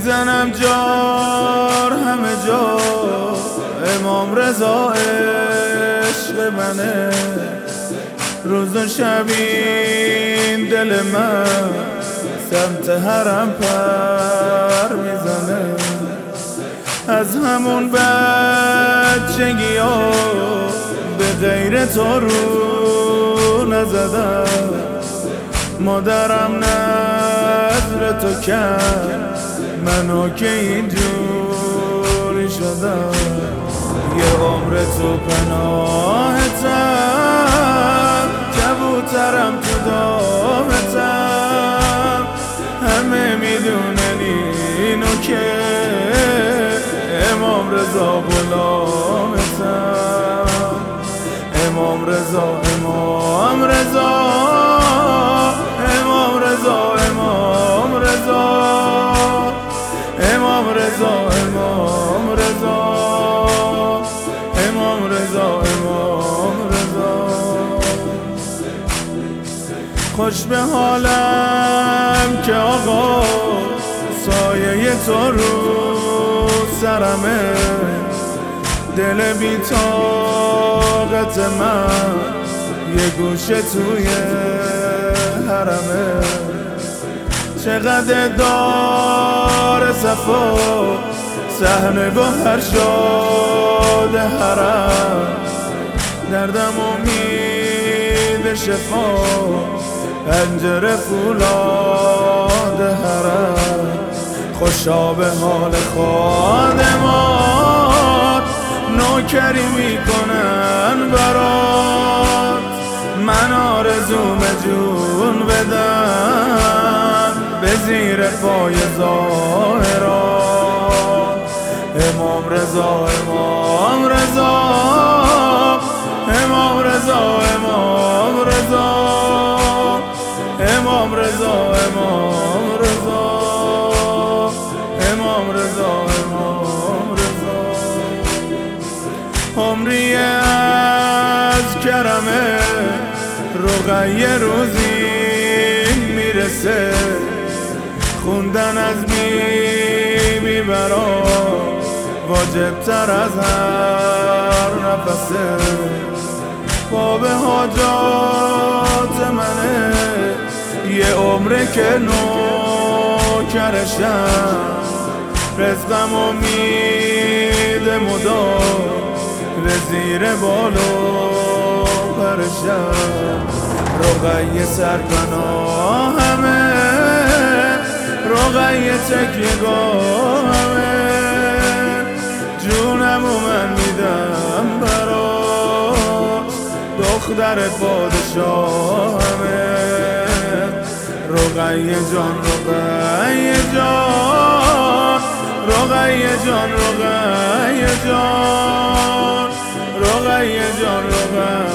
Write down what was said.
میزنم جار همه جا، امام رضا عشق منه، روز و شبین دل من سمت حرم پر میزنه. از همون بچگی ها به غیر تو رو نزدم، مادرم نظر تو کرد منو که اینجوری شدم. یه عمر تو پناهتم، کبوترم تو دامتم، همه میدونن اینو که امام رضا غلامتم. امام رضا، امام رضا، امام رضا، امام رضا، امام رضا، امام رضا، امام رضا، امام رضا. خوش به حالم که آقا سایه تو رو سرمه، دل بی طاقت من یه گوشه توی حرمه. چقدر دار صفا صحنه گوهر شد حرم، دردم امید شفا پنجره فولاد حرم. خوشا به حال خادمان نوکری میکنن برات، من آرزوم جون بدن به زیر پای ظاهرا. امام رضا، امام رضا، امام رضا، امام رضا، امام رضا، امام رضا، امام رضا، امام رضا. عمری از کرمه رقیه روزی میرسه، خوندن از بیبی برا واجب تر از هر نفسه. باب حاجات منه یه عمره که نوکرشم، رزقم امید مدام به زیر بالو پرشم. رقیه سرپناهمه، رقیه تکیه‌گاهمه، جونمو من میدم برات، دختر پادشاهمه. رقیه جان، رقیه جان، رقیه جان، رقیه جان، رقیه جان، رقیه